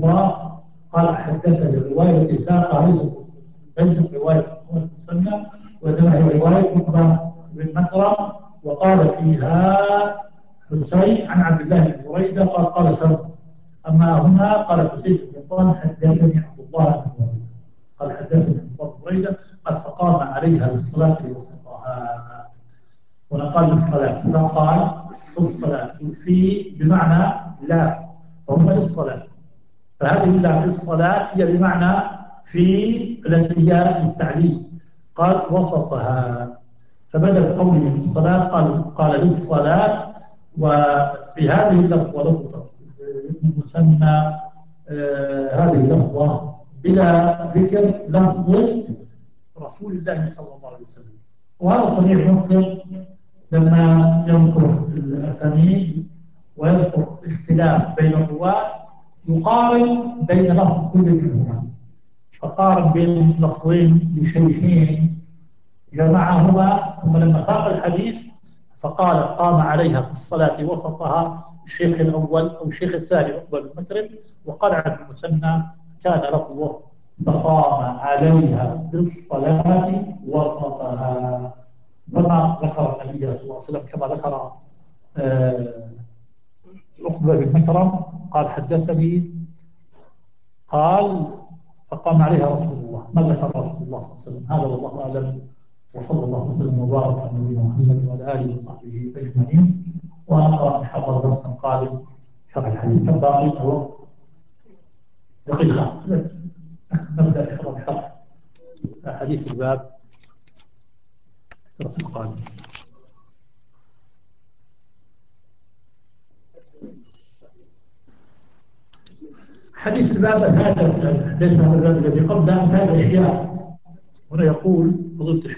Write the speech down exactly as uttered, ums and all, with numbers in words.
الله قال حدثني رواية ساقة ليست رواية المثنى وإنما هي رواية عقبة بن مكرم، وقال فيها حسين عن عبد الله بن بريدة قال قال سلمى. أما هنا قال حسين بن قطان حدثني عبد الله بن بريدة قال حدثني عبد الله بن بريدة قد فقام عليها للصلاة وسطها. هنا قال للصلاة، فقال في الصلاة، في بمعنى لا، فهم للصلاة، فهذه لا في الصلاة هي بمعنى في التي هي للتعليم. قال وسطها، فبدل قوله في الصلاة قال قال للصلاة. وفي هذه اللفظة لفظة المثنى آه هذه اللفظة بلا ذكر لفظ رسول الله صلى الله عليه وسلم. وهذا صحيح مسلم لما يذكر الأسانيد ويذكر اختلاف بين الرواة يقارن بين لفظ كل منهما، فقارن بين لفظين لشيخين جمعهما، ثم لما ساق الحديث فقال قام عليها في الصلاة وسطها الشيخ الأول أو الشيخ الثاني عقبة بن مكرم، وقال عن المثنى كان لفظه فقام عليها في الصلاة وسطها، كما ذكر النبي صلى الله عليه وسلم كما ذكر آه عقبة بن مكرم قال حدثني قال فقام عليها رسول الله، ما ذكر رسول الله صلى الله عليه وسلم. هذا والله أعلم، وصلى الله وسلم وبارك على نبينا محمد وعلى آله وصحبه أجمعين. ونقرأ إن شاء الله درسا قادم شرح الحديث الباقي الوقت دقيقة نبدأ إن شاء الله بشرح حديث الباب درس قادم. حديث الباب هذا ليس هذا الباب الذي قبله، هذا أشياء. هنا يقول فضلت